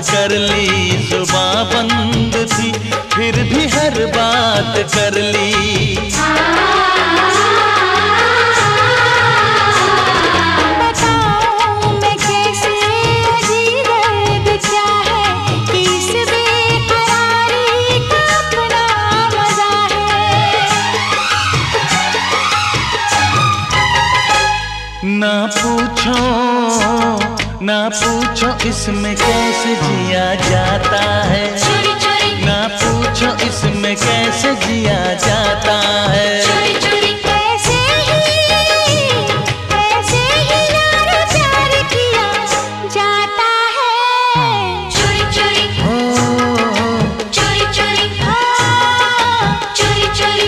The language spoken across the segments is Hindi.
कर ली, जुबां बंद थी फिर भी हर बात कर ली। ना पूछो इसमें कैसे जिया जाता है, चोरी चोरी। ना पूछो इसमें कैसे जिया जाता है। चोरी चोरी। ऐसे ही यार प्यार किया जाता है। चोरी चोरी। हो चोरी चोरी। चोरी चोरी।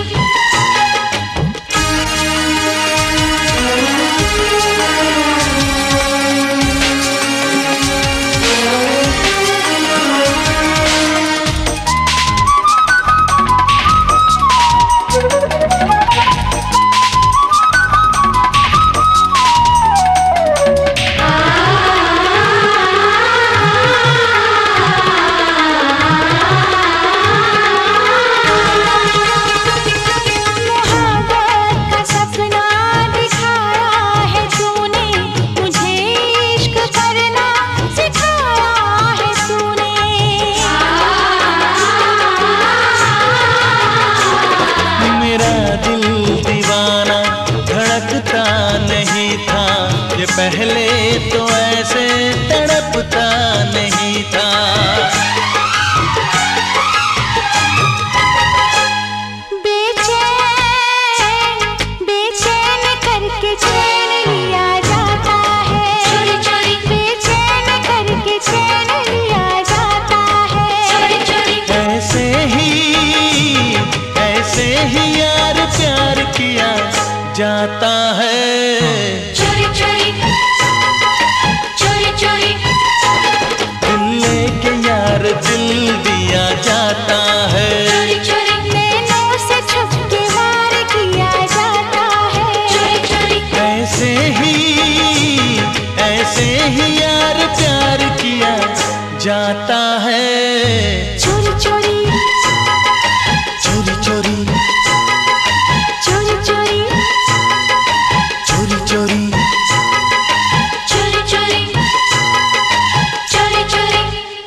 पहले तो ऐसे तड़पता नहीं था। बेचैन बेचैन करके चैन लिया जाता है। चोरी चोरी। बेचैन करके चैन लिया जाता है। चोरी चोरी। ऐसे ही यार प्यार किया जाता है। चोरी चोरी। चोरी चोरी। दिल लेके यार दिल दिया जाता है। चोरी चोरी। नैनों से छुप के वार किया जाता है। चोरी चोरी। ऐसे ही यार प्यार किया जाता है। चोरी चोरी। चोरी चोरी। चोरी चोरी। चोरी चोरी। चोरी चोरी। चोरी चोरी।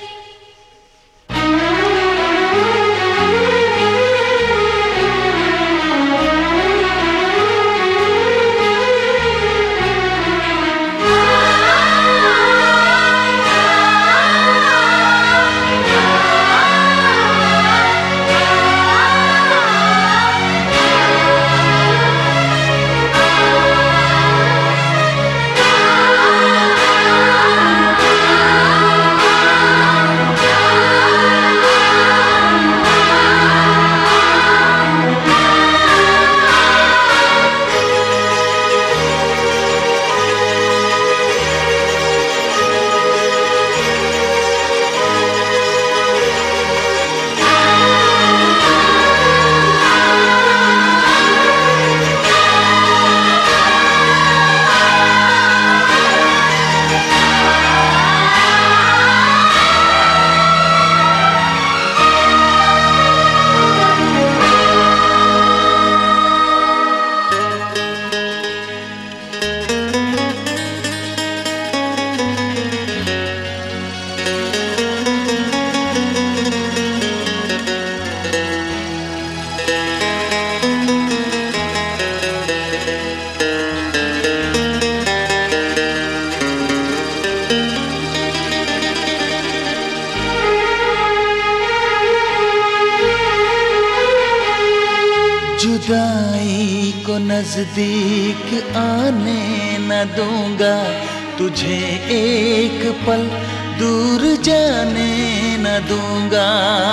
जुदाई को नजदीक आने न दूंगा, तुझे एक पल दूर जाने न दूंगा।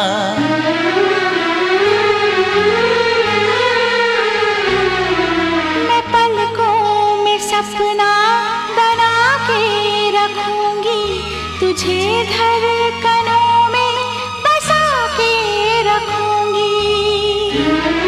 मैं पलकों में सपना बना के रखूंगी, तुझे धड़कनों में बसा के रखूंगी।